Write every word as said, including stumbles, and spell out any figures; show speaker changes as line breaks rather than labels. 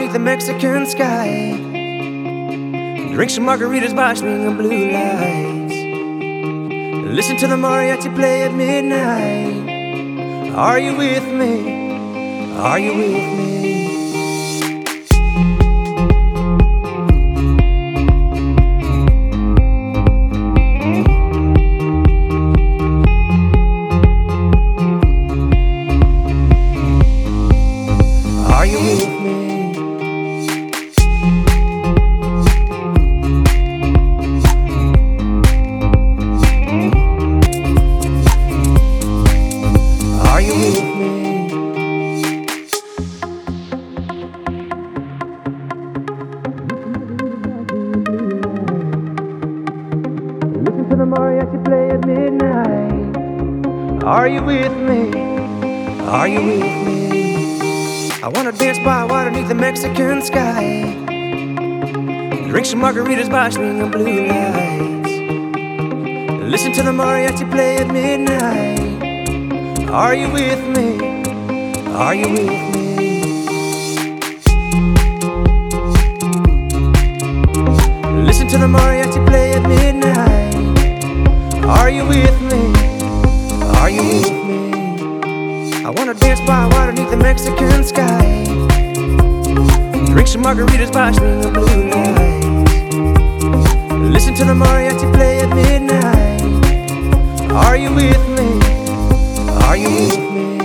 underneath the Mexican sky. Drink some margaritas by swinging blue lights. Listen to the mariachi play at midnight. Are you with me? Are you with me? Are you with me? Are you with me? Listen to the mariachi play at midnight. Are you with me? Are you with me? I wanna dance by water beneath the Mexican sky. Drink some margaritas by swinging blue lights. Listen to the mariachi play at midnight. Are you with me? Are you with me? Listen to the mariachi play at midnight. Are you with me? Are you with me? I wanna dance by water beneath the Mexican sky. Drink some margaritas by swinging blue lights. Listen to the mariachi play at midnight. Are you with me? Are you with me?